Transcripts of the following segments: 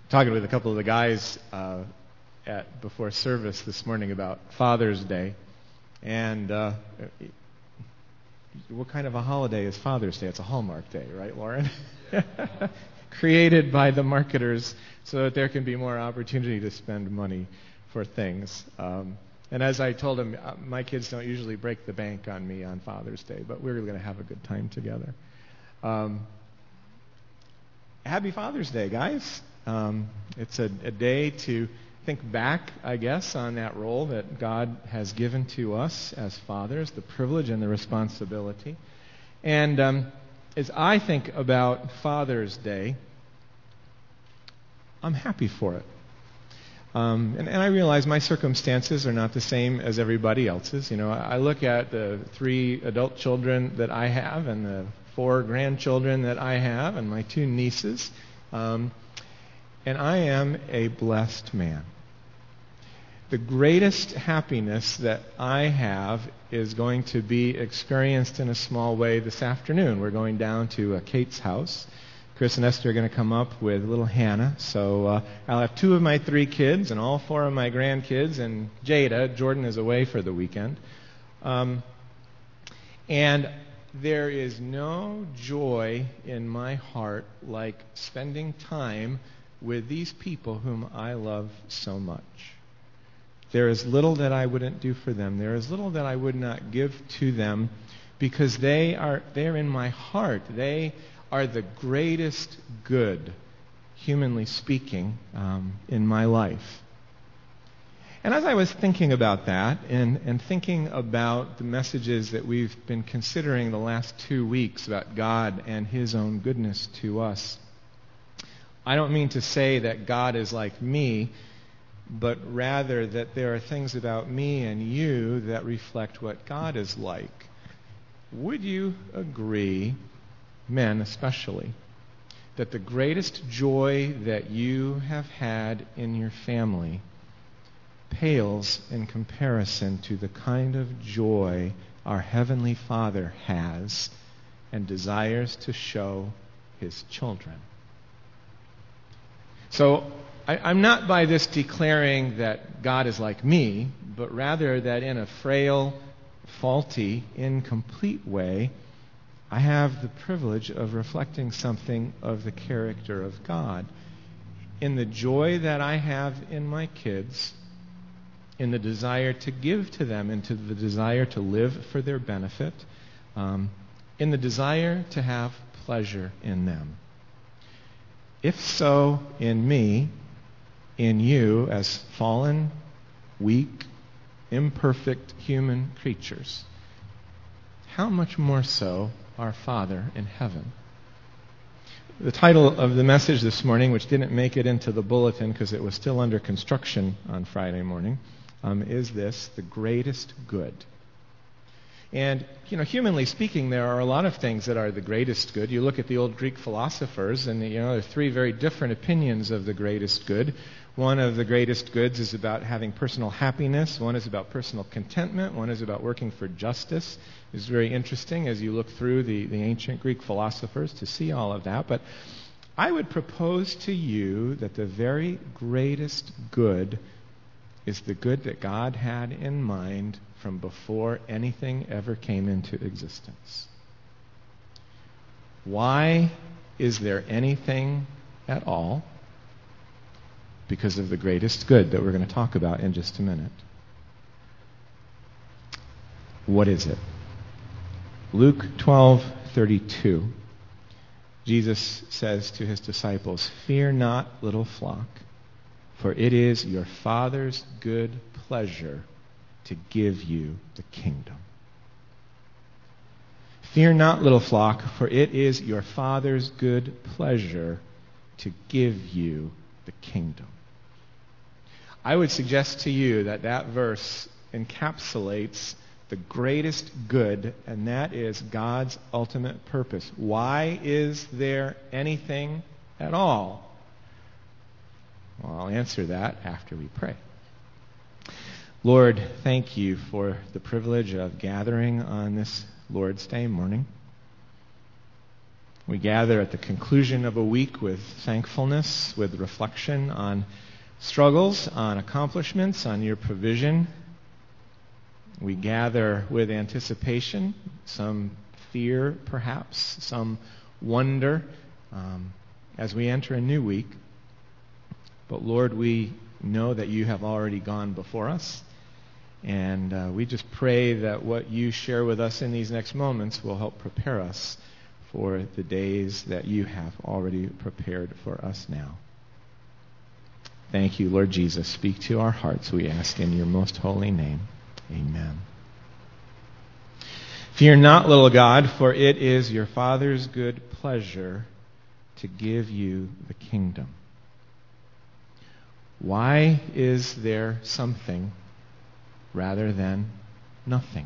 talking with a couple of the guys before service this morning about Father's Day. And what kind of a holiday is Father's Day? It's a Hallmark Day, right, Lauren? Created by the marketers so that there can be more opportunity to spend money for things. And as I told him, my kids don't usually break the bank on me on Father's Day, but we're going to have a good time together. Happy Father's Day, guys. It's a day to think back, I guess, on that role that God has given to us as fathers, the privilege and the responsibility. And as I think about Father's Day, I'm happy for it. And I realize my circumstances are not the same as everybody else's. You know, I look at the 3 adult children that I have and the 4 grandchildren that I have and my 2 nieces, and I am a blessed man. The greatest happiness that I have is going to be experienced in a small way this afternoon. We're going down to Kate's house. Chris and Esther are going to come up with little Hannah. So I'll have 2 of my 3 kids and all 4 of my grandkids and Jada. Jordan is away for the weekend. And there is no joy in my heart like spending time with these people whom I love so much. There is little that I wouldn't do for them. There is little that I would not give to them because they're in my heart. They are the greatest good, humanly speaking, in my life. And as I was thinking about that and thinking about the messages that we've been considering the last 2 weeks about God and His own goodness to us, I don't mean to say that God is like me, but rather that there are things about me and you that reflect what God is like. Would you agree, men especially, that the greatest joy that you have had in your family pales in comparison to the kind of joy our Heavenly Father has and desires to show His children? So, I'm not by this declaring that God is like me, but rather that in a frail, faulty, incomplete way, I have the privilege of reflecting something of the character of God. In the joy that I have in my kids, in the desire to give to them, into the desire to live for their benefit, in the desire to have pleasure in them. If so in me, in you as fallen, weak, imperfect human creatures, how much more so our Father in heaven? The title of the message this morning, which didn't make it into the bulletin because it was still under construction on Friday morning, is this: The Greatest Good. And, humanly speaking, there are a lot of things that are the greatest good. You look at the old Greek philosophers, and, there are 3 very different opinions of the greatest good. One of the greatest goods is about having personal happiness. One is about personal contentment. One is about working for justice. It's very interesting as you look through the ancient Greek philosophers to see all of that. But I would propose to you that the very greatest good is the good that God had in mind from before anything ever came into existence. Why is there anything at all? Because of the greatest good that we're going to talk about in just a minute. What is it? Luke 12:32. Jesus says to His disciples, "Fear not, little flock, for it is your Father's good pleasure to give you the kingdom." Fear not, little flock, for it is your Father's good pleasure to give you the kingdom. I would suggest to you that that verse encapsulates the greatest good, and that is God's ultimate purpose. Why is there anything at all? Well, I'll answer that after we pray. Lord, thank you for the privilege of gathering on this Lord's Day morning. We gather at the conclusion of a week with thankfulness, with reflection on struggles, on accomplishments, on your provision. We gather with anticipation, some fear perhaps, some wonder as we enter a new week. But Lord, we know that you have already gone before us. And we just pray that what you share with us in these next moments will help prepare us for the days that you have already prepared for us now. Thank you, Lord Jesus. Speak to our hearts, we ask in your most holy name. Amen. Fear not, little God, for it is your Father's good pleasure to give you the kingdom. Why is there something rather than nothing?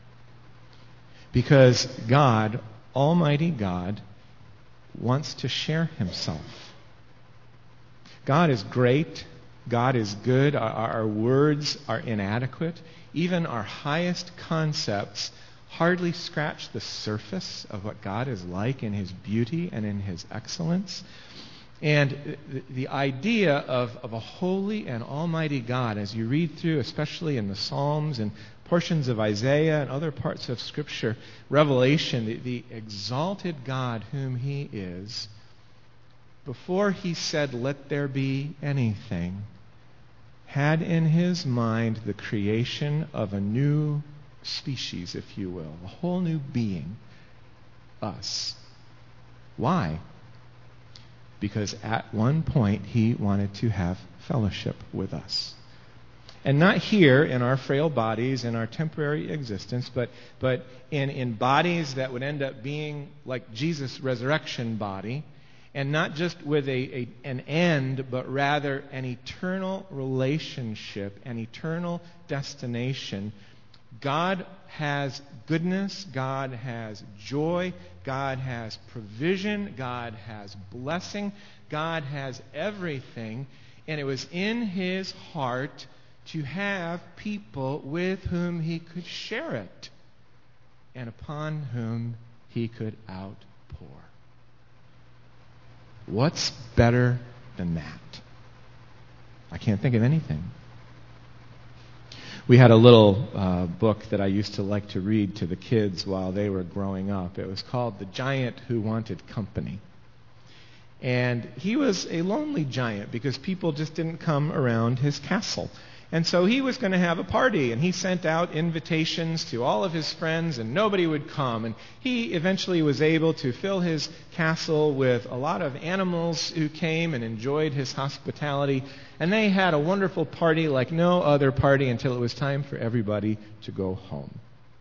Because God, Almighty God, wants to share himself. God is great. God is good. Our words are inadequate. Even our highest concepts hardly scratch the surface of what God is like in his beauty and in his excellence. And the idea of a holy and almighty God, as you read through, especially in the Psalms and portions of Isaiah and other parts of Scripture, Revelation, the exalted God whom he is, before he said, "Let there be anything," had in his mind the creation of a new species, if you will, a whole new being, us. Why? Because at one point he wanted to have fellowship with us. And not here in our frail bodies, in our temporary existence, but in bodies that would end up being like Jesus' resurrection body, and not just with an end, but rather an eternal relationship, an eternal destination. God has goodness, God has joy, God has provision, God has blessing, God has everything. And it was in his heart to have people with whom he could share it and upon whom he could outpour. What's better than that? I can't think of anything. We had a little book that I used to like to read to the kids while they were growing up. It was called The Giant Who Wanted Company. And he was a lonely giant because people just didn't come around his castle. And so he was going to have a party, and he sent out invitations to all of his friends, and nobody would come. And he eventually was able to fill his castle with a lot of animals who came and enjoyed his hospitality. And they had a wonderful party like no other party until it was time for everybody to go home.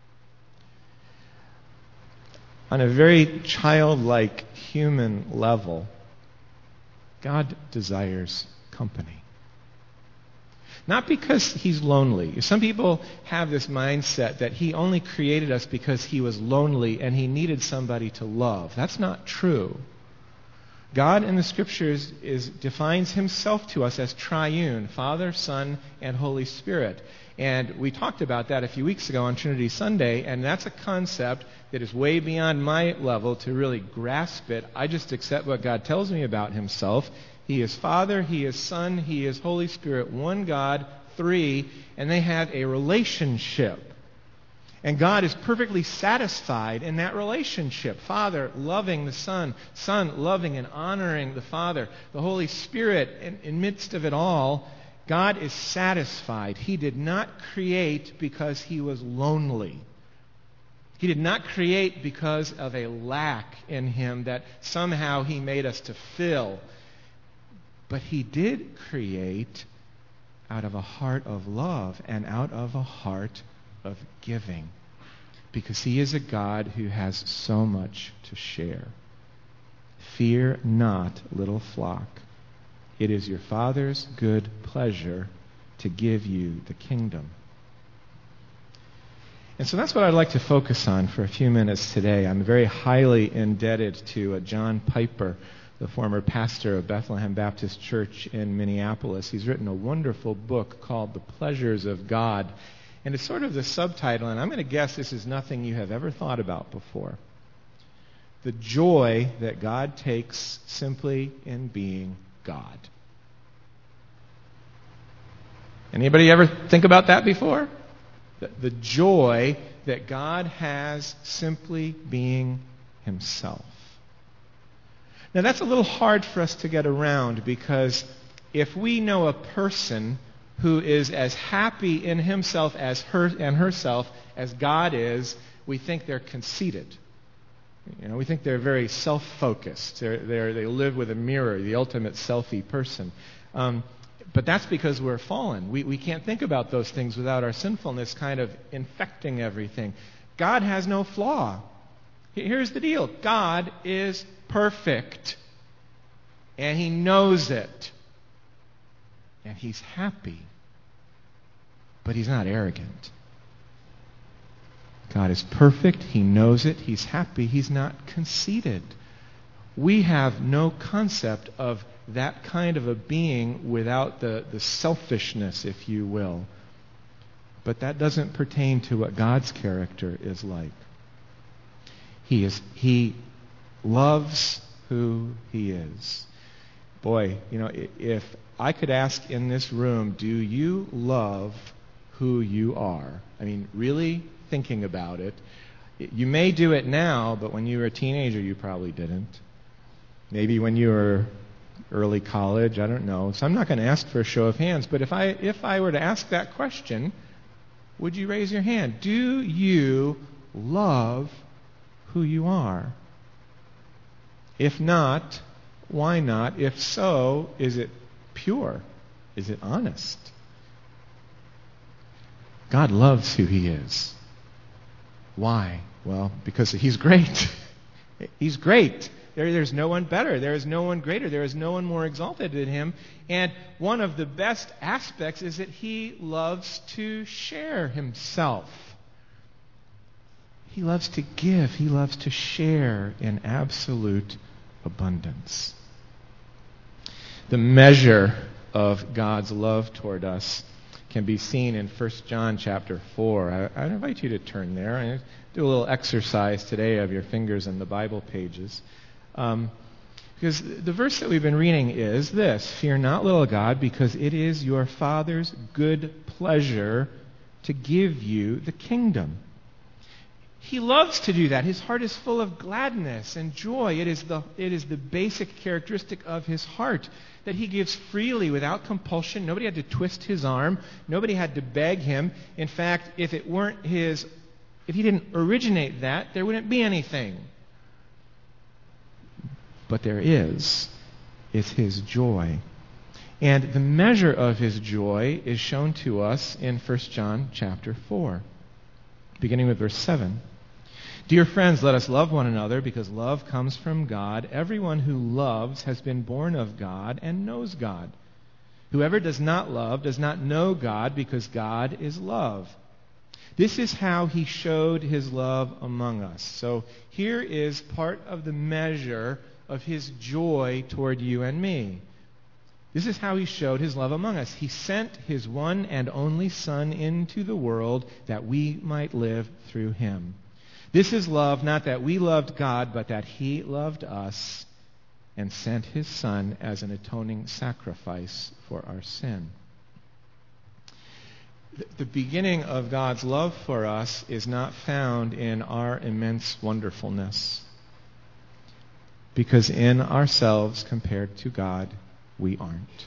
On a very childlike human level, God desires company. Not because he's lonely. Some people have this mindset that he only created us because he was lonely and he needed somebody to love. That's not true. God in the Scriptures defines himself to us as triune, Father, Son, and Holy Spirit. And we talked about that a few weeks ago on Trinity Sunday, and that's a concept that is way beyond my level to really grasp it. I just accept what God tells me about himself. He is Father, he is Son, he is Holy Spirit, one God, three, and they have a relationship. And God is perfectly satisfied in that relationship. Father loving the Son, Son loving and honoring the Father, the Holy Spirit in midst of it all. God is satisfied. He did not create because he was lonely. He did not create because of a lack in him that somehow he made us to fill. But he did create out of a heart of love and out of a heart of giving. Because he is a God who has so much to share. Fear not, little flock. It is your Father's good pleasure to give you the kingdom. And so that's what I'd like to focus on for a few minutes today. I'm very highly indebted to John Piper, the former pastor of Bethlehem Baptist Church in Minneapolis. He's written a wonderful book called The Pleasures of God. And it's sort of the subtitle, and I'm going to guess this is nothing you have ever thought about before. the joy that God takes simply in being God. Anybody ever think about that before? The joy that God has simply being himself. Now that's a little hard for us to get around, because if we know a person who is as happy in himself as herself as God is, we think they're conceited. We think they're very self-focused. They live with a mirror, the ultimate selfie person. But that's because we're fallen. We can't think about those things without our sinfulness kind of infecting everything. God has no flaw. Here's the deal. God is perfect. And he knows it. And he's happy. But he's not arrogant. God is perfect. He knows it. He's happy. He's not conceited. We have no concept of that kind of a being without the selfishness, if you will. But that doesn't pertain to what God's character is like. He loves who he is. Boy, if I could ask in this room, do you love who you are? I mean, really thinking about it. You may do it now, but when you were a teenager, you probably didn't. Maybe when you were early college, I don't know. So I'm not going to ask for a show of hands, but if I were to ask that question, would you raise your hand? Do you love who you are? If not, why not? If so, is it pure? Is it honest? God loves who he is. Why? Well, because he's great. He's great. There's no one better. There is no one greater. There is no one more exalted than him. And one of the best aspects is that he loves to share himself. He loves to give. He loves to share in absolute abundance. The measure of God's love toward us can be seen in 1 John chapter 4. I invite you to turn there. I do a little exercise today of your fingers in the Bible pages. Because the verse that we've been reading is this: "Fear not, little God, because it is your Father's good pleasure to give you the kingdom." He loves to do that. His heart is full of gladness and joy. It is the basic characteristic of his heart, that he gives freely without compulsion. Nobody had to twist his arm. Nobody had to beg him. In fact, if he didn't originate that, there wouldn't be anything. But there is. It's his joy. And the measure of his joy is shown to us in 1 John chapter 4, beginning with verse 7. "Dear friends, let us love one another, because love comes from God. Everyone who loves has been born of God and knows God. Whoever does not love does not know God, because God is love. This is how he showed his love among us." So here is part of the measure of his joy toward you and me. This is how he showed his love among us. He sent his one and only Son into the world that we might live through him. This is love, not that we loved God, but that he loved us and sent his Son as an atoning sacrifice for our sin. The beginning of God's love for us is not found in our immense wonderfulness, because in ourselves, compared to God, we aren't.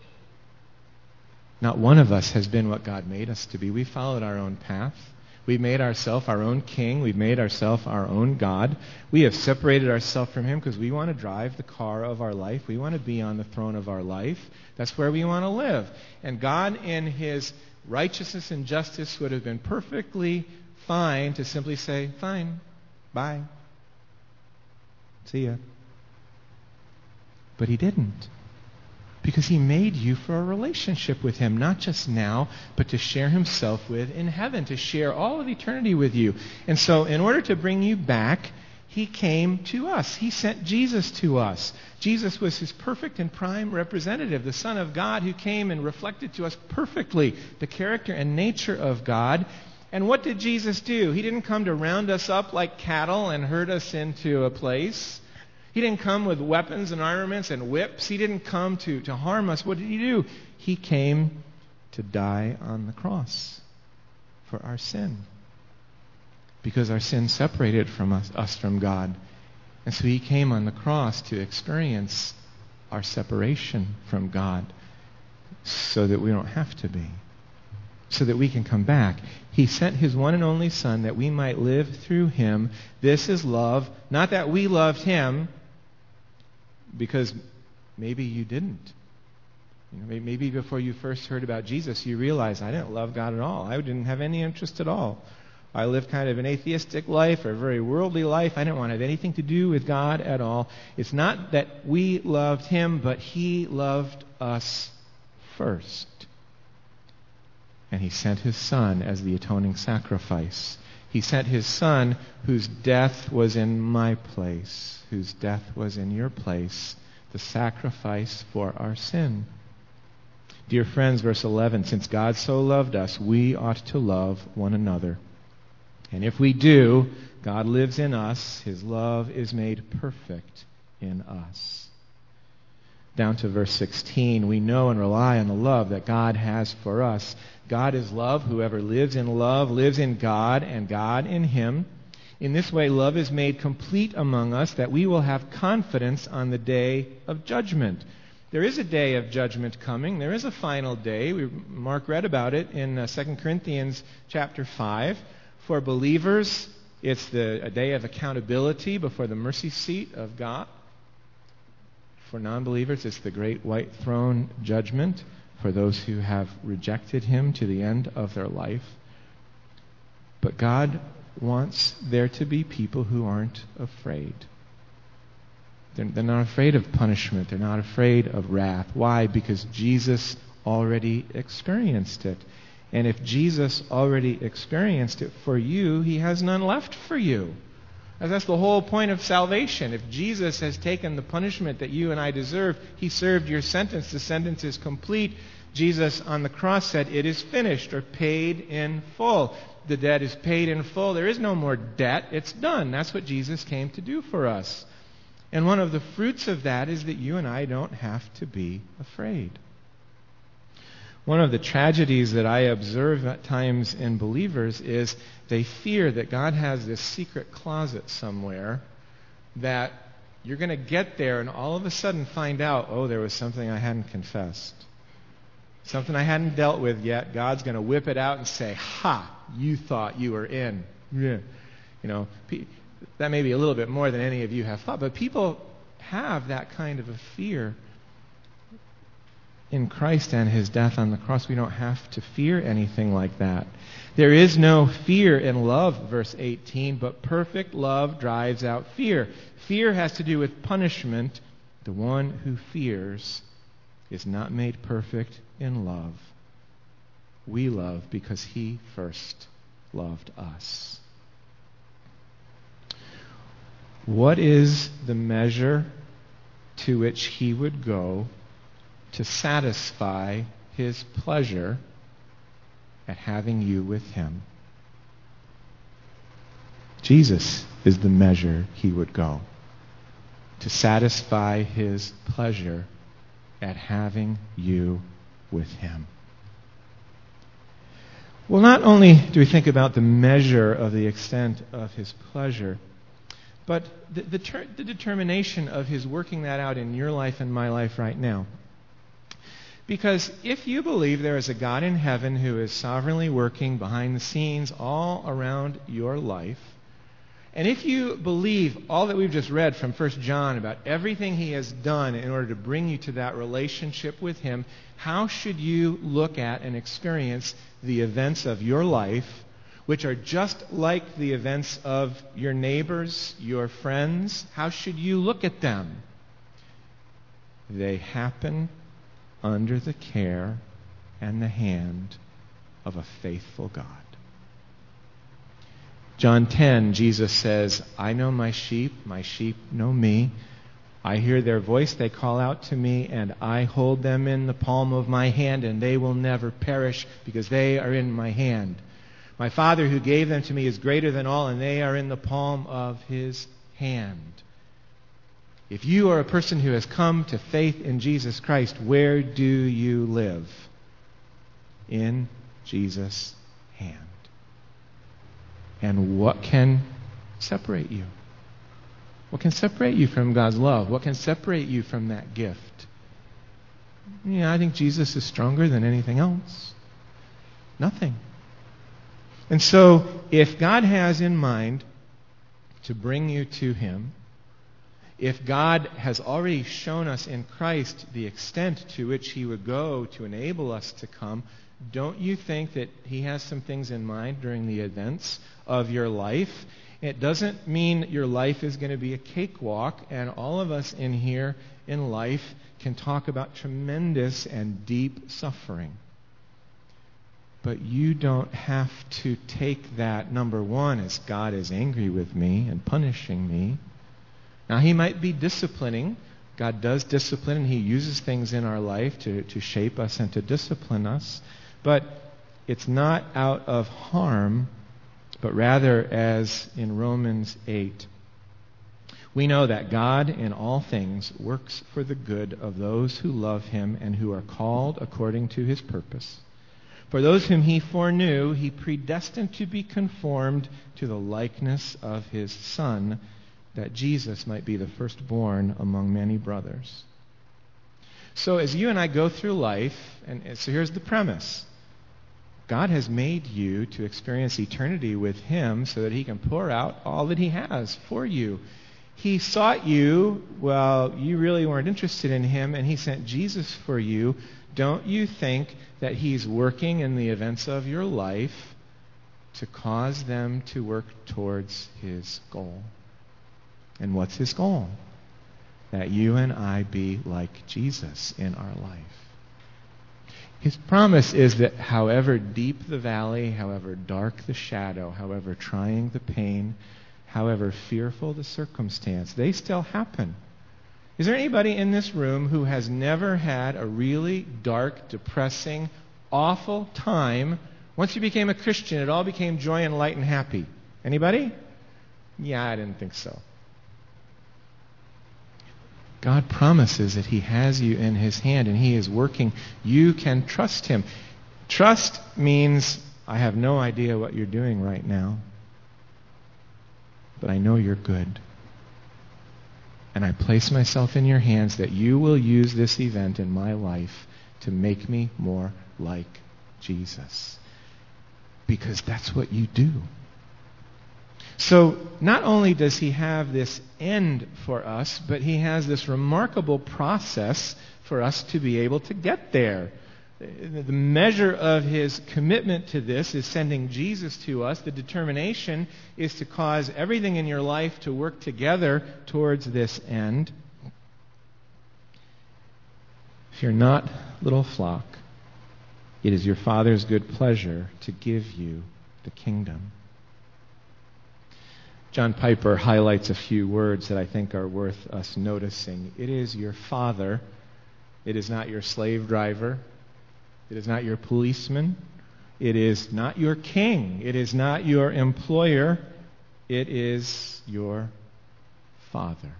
Not one of us has been what God made us to be. We followed our own path. We've made ourselves our own king. We've made ourselves our own God. We have separated ourselves from him because we want to drive the car of our life. We want to be on the throne of our life. That's where we want to live. And God, in his righteousness and justice, would have been perfectly fine to simply say, "Fine, bye. See ya." But he didn't. Because he made you for a relationship with him, not just now, but to share himself with in heaven, to share all of eternity with you. And so in order to bring you back, he came to us. He sent Jesus to us. Jesus was his perfect and prime representative, the Son of God who came and reflected to us perfectly the character and nature of God. And what did Jesus do? He didn't come to round us up like cattle and herd us into a place. He didn't come with weapons and armaments and whips. He didn't come to harm us. What did he do? He came to die on the cross for our sin. Because our sin separated from us from God. And so he came on the cross to experience our separation from God so that we don't have to be. So that we can come back. He sent his one and only Son that we might live through him. This is love. Not that we loved him because maybe you didn't. Maybe before you first heard about Jesus, you realized, I didn't love God at all. I didn't have any interest at all. I lived kind of an atheistic life or a very worldly life. I didn't want to have anything to do with God at all. It's not that we loved him, but he loved us first. And he sent his Son as the atoning sacrifice. He sent his Son whose death was in my place, whose death was in your place, the sacrifice for our sin. Dear friends, verse 11, since God so loved us, we ought to love one another. And if we do, God lives in us. His love is made perfect in us. Down to verse 16, we know and rely on the love that God has for us. God is love. Whoever lives in love lives in God and God in him. In this way, love is made complete among us that we will have confidence on the day of judgment. There is a day of judgment coming. There is a final day. Mark read about it in 2 Corinthians chapter 5. For believers, it's a day of accountability before the mercy seat of God. For non-believers, it's the great white throne judgment for those who have rejected him to the end of their life. But God wants there to be people who aren't afraid. They're not afraid of punishment. They're not afraid of wrath. Why? Because Jesus already experienced it. And if Jesus already experienced it for you, he has none left for you. And that's the whole point of salvation. If Jesus has taken the punishment that you and I deserve, he served your sentence. The sentence is complete. Jesus on the cross said, it is finished, or paid in full. The debt is paid in full. There is no more debt. It's done. That's what Jesus came to do for us. And one of the fruits of that is that you and I don't have to be afraid. One of the tragedies that I observe at times in believers is they fear that God has this secret closet somewhere that you're going to get there and all of a sudden find out, oh, there was something I hadn't confessed. Something I hadn't dealt with yet. God's going to whip it out and say, ha, you thought you were in. Yeah. That may be a little bit more than any of you have thought, but people have that kind of a fear. In Christ and his death on the cross, we don't have to fear anything like that. There is no fear in love, verse 18, but perfect love drives out fear. Fear has to do with punishment. The one who fears is not made perfect in love. We love because he first loved us. What is the measure to which he would go to satisfy his pleasure at having you with him? Jesus is the measure he would go to satisfy his pleasure at having you with him. Well, not only do we think about the measure of the extent of his pleasure, but the determination of his working that out in your life and my life right now. Because if you believe there is a God in heaven who is sovereignly working behind the scenes all around your life, and if you believe all that we've just read from 1 John about everything he has done in order to bring you to that relationship with him, how should you look at and experience the events of your life, which are just like the events of your neighbors, your friends? How should you look at them? They happen under the care and the hand of a faithful God. John 10, Jesus says, I know my sheep know me. I hear their voice, they call out to me, and I hold them in the palm of my hand, and they will never perish because they are in my hand. My Father who gave them to me is greater than all, and they are in the palm of his hand. If you are a person who has come to faith in Jesus Christ, where do you live? In Jesus' hand. And what can separate you? What can separate you from God's love? What can separate you from that gift? I think Jesus is stronger than anything else. Nothing. And so, if God has in mind to bring you to him, if God has already shown us in Christ the extent to which he would go to enable us to come, don't you think that he has some things in mind during the events of your life? It doesn't mean your life is going to be a cakewalk, and all of us in here in life can talk about tremendous and deep suffering. But you don't have to take that, number one, as God is angry with me and punishing me. Now, he might be disciplining. God does discipline, and he uses things in our life to shape us and to discipline us. But it's not out of harm, but rather, as in Romans 8, we know that God in all things works for the good of those who love him and who are called according to his purpose. For those whom he foreknew, he predestined to be conformed to the likeness of his Son, that Jesus might be the firstborn among many brothers. So as you and I go through life, and so here's the premise. God has made you to experience eternity with him so that he can pour out all that he has for you. He sought you while you really weren't interested in him, and he sent Jesus for you. Don't you think that he's working in the events of your life to cause them to work towards his goal? And what's his goal? That you and I be like Jesus in our life. His promise is that however deep the valley, however dark the shadow, however trying the pain, however fearful the circumstance, they still happen. Is there anybody in this room who has never had a really dark, depressing, awful time? Once you became a Christian, it all became joy and light and happy. Anybody? Yeah, I didn't think so. God promises that he has you in his hand and he is working. You can trust him. Trust means I have no idea what you're doing right now, but I know you're good. And I place myself in your hands that you will use this event in my life to make me more like Jesus. Because that's what you do. So not only does he have this end for us, but he has this remarkable process for us to be able to get there. The measure of his commitment to this is sending Jesus to us. The determination is to cause everything in your life to work together towards this end. Fear not, little flock. It is your Father's good pleasure to give you the kingdom. John Piper highlights a few words that I think are worth us noticing. It is your Father. It is not your slave driver. It is not your policeman. It is not your king. It is not your employer. It is your Father.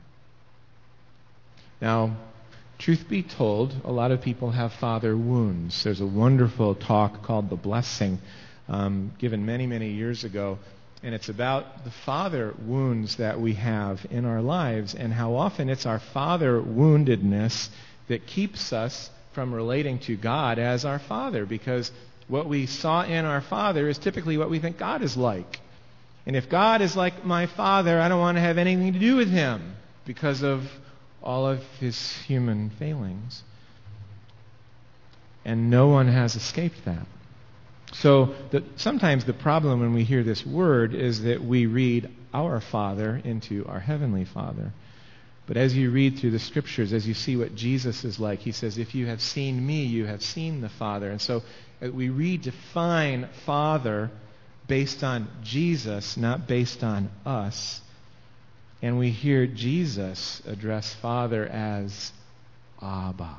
Now, truth be told, a lot of people have father wounds. There's a wonderful talk called The Blessing, given many, many years ago. And it's about the father wounds that we have in our lives and how often it's our father woundedness that keeps us from relating to God as our Father, because what we saw in our Father is typically what we think God is like. And if God is like my Father, I don't want to have anything to do with him because of all of his human failings. And no one has escaped that. So sometimes the problem when we hear this word is that we read our Father into our Heavenly Father. But as you read through the Scriptures, as you see what Jesus is like, he says, if you have seen me, you have seen the Father. And so we redefine Father based on Jesus, not based on us. And we hear Jesus address Father as Abba.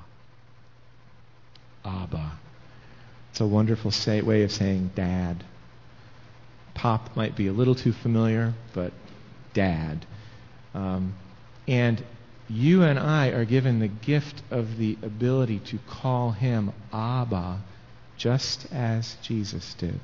Abba. It's a wonderful way of saying Dad. Pop might be a little too familiar, but Dad. And you and I are given the gift of the ability to call him Abba, just as Jesus did.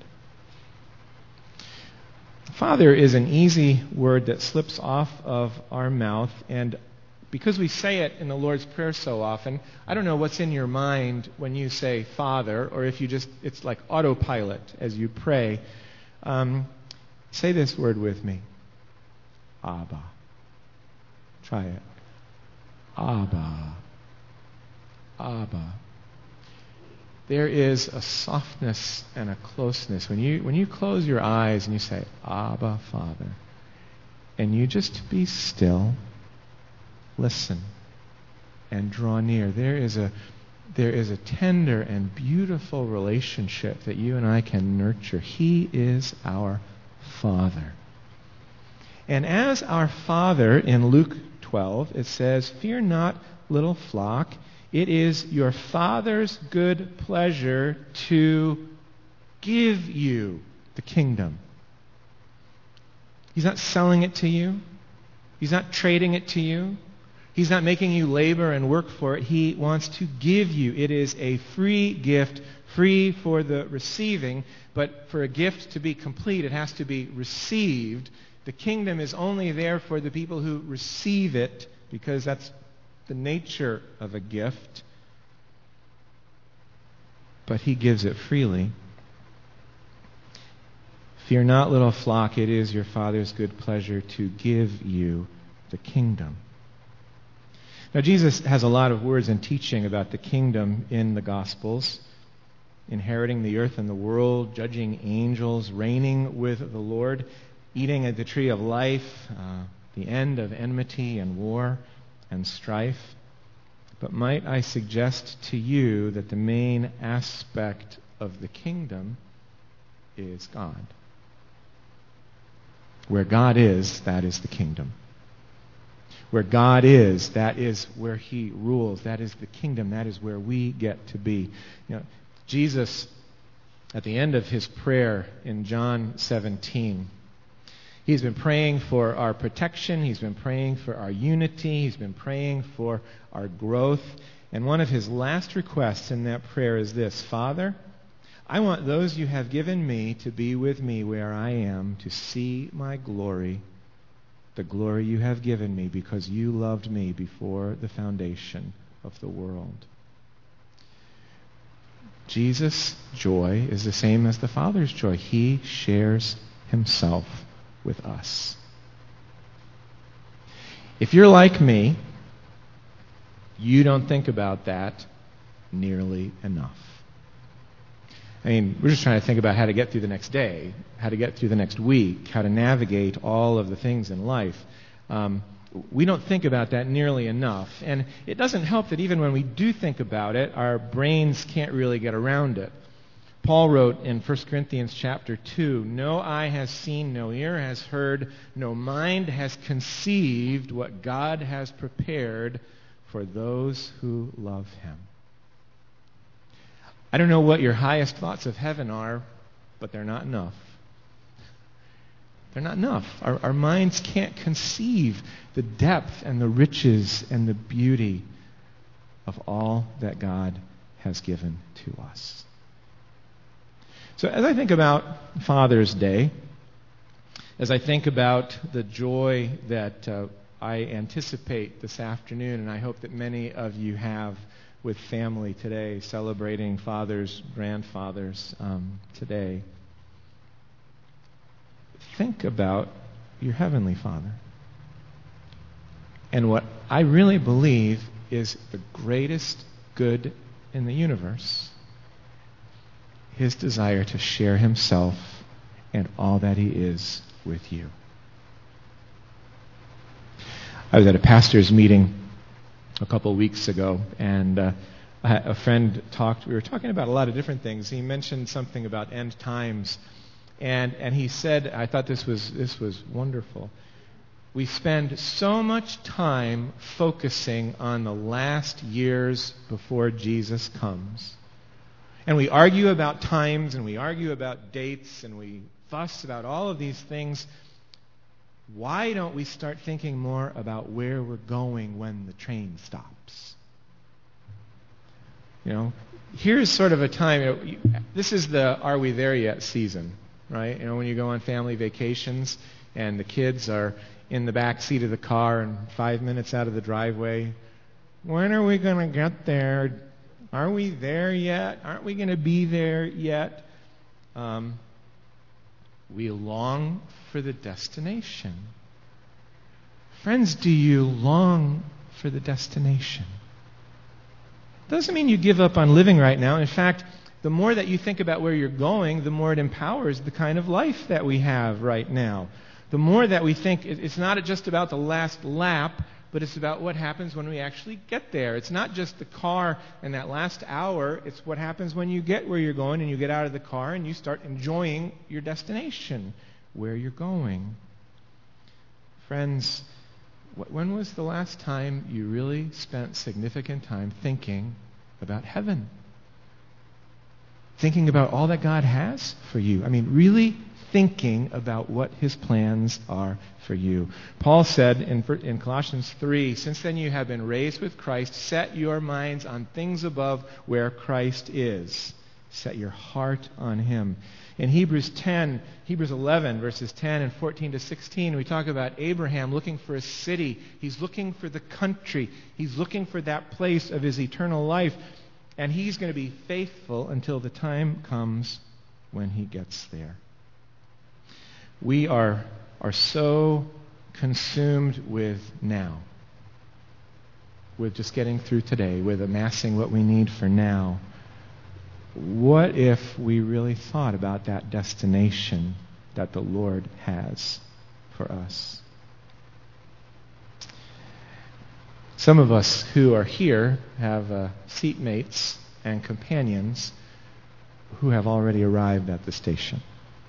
Father is an easy word that slips off of our mouth, and because we say it in the Lord's Prayer so often, I don't know what's in your mind when you say Father, or if you just, it's like autopilot as you pray. Say this word with me. Abba. Try it. Abba. Abba. There is a softness and a closeness. When you close your eyes and you say, Abba, Father, and you just be still, listen, and draw near. There is a tender and beautiful relationship that you and I can nurture. He is our Father. And as our Father, in Luke 12, it says, "Fear not, little flock. It is your Father's good pleasure to give you the kingdom." He's not selling it to you. He's not trading it to you. He's not making you labor and work for it. He wants to give you. It is a free gift, free for the receiving, but for a gift to be complete, it has to be received. The kingdom is only there for the people who receive it, because that's the nature of a gift. But he gives it freely. Fear not, little flock, it is your Father's good pleasure to give you the kingdom. Now, Jesus has a lot of words and teaching about the kingdom in the Gospels. Inheriting the earth and the world, judging angels, reigning with the Lord, eating at the tree of life, the end of enmity and war and strife. But might I suggest to you that the main aspect of the kingdom is God. Where God is, that is the kingdom. Where God is, that is where he rules. That is the kingdom. That is where we get to be. You know, Jesus, at the end of his prayer in John 17, he's been praying for our protection. He's been praying for our unity. He's been praying for our growth. And one of his last requests in that prayer is this: Father, I want those you have given me to be with me where I am, to see my glory, the glory you have given me because you loved me before the foundation of the world. Jesus' joy is the same as the Father's joy. He shares himself with us. If you're like me, you don't think about that nearly enough. I mean, we're just trying to think about how to get through the next day, how to get through the next week, how to navigate all of the things in life. We don't think about that nearly enough. And it doesn't help that even when we do think about it, our brains can't really get around it. Paul wrote in 1 Corinthians chapter 2, "No eye has seen, no ear has heard, no mind has conceived what God has prepared for those who love him." I don't know what your highest thoughts of heaven are, but they're not enough. They're not enough. Our minds can't conceive the depth and the riches and the beauty of all that God has given to us. So as I think about Father's Day, as I think about the joy that I anticipate this afternoon, and I hope that many of you have with family today, celebrating fathers, grandfathers today, think about your Heavenly Father. And what I really believe is the greatest good in the universe, his desire to share himself and all that he is with you. I was at a pastor's meeting a couple weeks ago, and a friend we were talking about a lot of different things. He mentioned something about end times, and he said, I thought this was wonderful. We spend so much time focusing on the last years before Jesus comes. And we argue about times, and we argue about dates, and we fuss about all of these things, why don't we start thinking more about where we're going when the train stops? Here's sort of a time, this is the are we there yet season, right? When you go on family vacations and the kids are in the back seat of the car and 5 minutes out of the driveway, when are we going to get there? Are we there yet? Aren't we going to be there yet? We long for the destination. Friends, do you long for the destination? Doesn't mean you give up on living right now. In fact, the more that you think about where you're going, the more it empowers the kind of life that we have right now. The more that we think it's not just about the last lap, but it's about what happens when we actually get there. It's not just the car and that last hour. It's what happens when you get where you're going and you get out of the car and you start enjoying your destination, where you're going. Friends, when was the last time you really spent significant time thinking about heaven? Thinking about all that God has for you. Really thinking about what His plans are for you. Paul said in Colossians 3, "Since then you have been raised with Christ, set your minds on things above where Christ is." Set your heart on Him. In Hebrews 11, verses 10 and 14 to 16, we talk about Abraham looking for a city. He's looking for the country. He's looking for that place of his eternal life. And he's going to be faithful until the time comes when he gets there. We are so consumed with now, with just getting through today, with amassing what we need for now. What if we really thought about that destination that the Lord has for us? Some of us who are here have seatmates and companions who have already arrived at the station.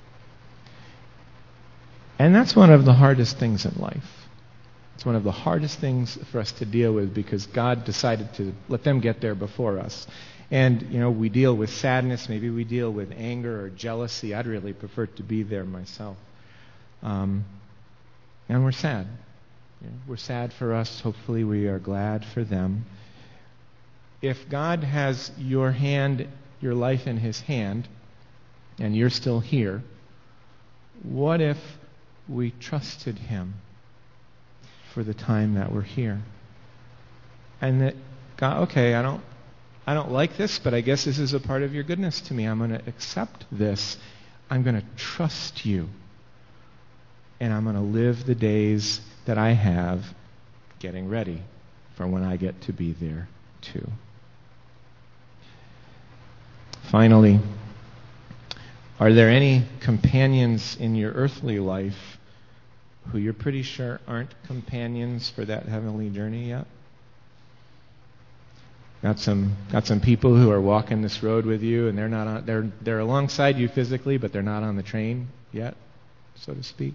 And that's one of the hardest things in life. It's one of the hardest things for us to deal with because God decided to let them get there before us. And, we deal with sadness, maybe we deal with anger or jealousy. I'd really prefer to be there myself. And we're sad. We're sad for us. Hopefully we are glad for them. If God has your life in His hand, and you're still here, what if we trusted Him for the time that we're here? And that, God, okay, I don't like this, but I guess this is a part of your goodness to me. I'm going to accept this. I'm going to trust you. And I'm going to live the days that I have getting ready for when I get to be there too. Finally, are there any companions in your earthly life who you're pretty sure aren't companions for that heavenly journey yet? Got some people who are walking this road with you, and they're alongside you physically, but they're not on the train yet, so to speak.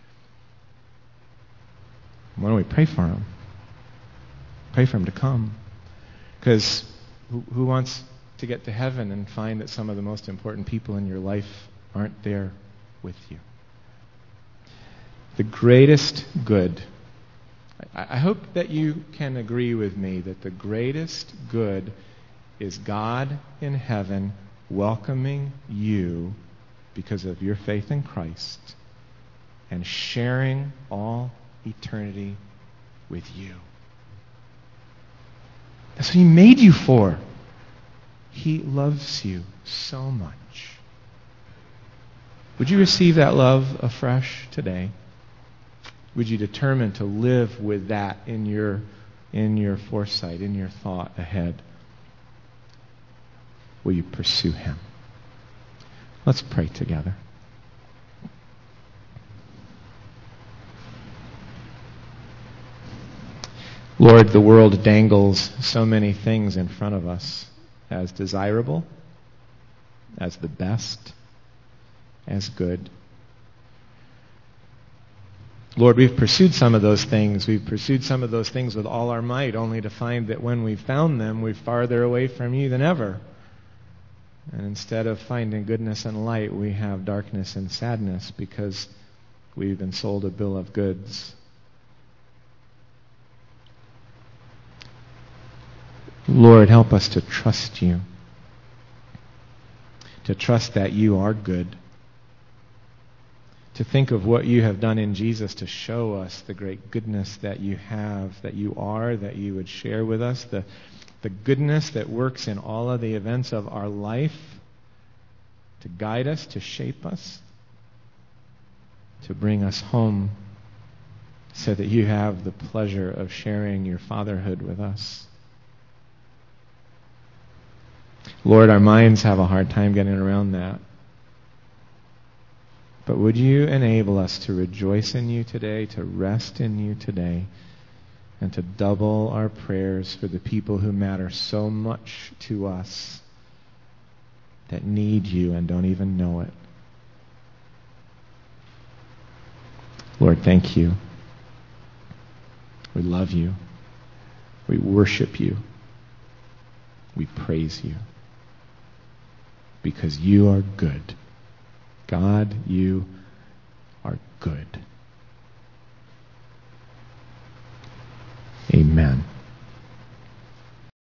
Why don't we pray for them? Pray for them to come, because who wants to get to heaven and find that some of the most important people in your life aren't there with you? The greatest good. I hope that you can agree with me that the greatest good is God in heaven welcoming you because of your faith in Christ and sharing all eternity with you. That's what He made you for. He loves you so much. Would you receive that love afresh today? Would you determine to live with that in your foresight, in your thought ahead? Will you pursue Him? Let's pray together. Lord, the world dangles so many things in front of us as desirable, as the best, as good. Lord, we've pursued some of those things. We've pursued some of those things with all our might, only to find that when we've found them, we're farther away from you than ever. And instead of finding goodness and light, we have darkness and sadness because we've been sold a bill of goods. Lord, help us to trust you, to trust that you are good, to think of what you have done in Jesus to show us the great goodness that you have, that you are, that you would share with us, the goodness that works in all of the events of our life to guide us, to shape us, to bring us home so that you have the pleasure of sharing your fatherhood with us. Lord, our minds have a hard time getting around that. But would you enable us to rejoice in you today, to rest in you today, and to double our prayers for the people who matter so much to us, that need you and don't even know it. Lord, thank you. We love you. We worship you. We praise you. Because you are good. God, you are good. Amen.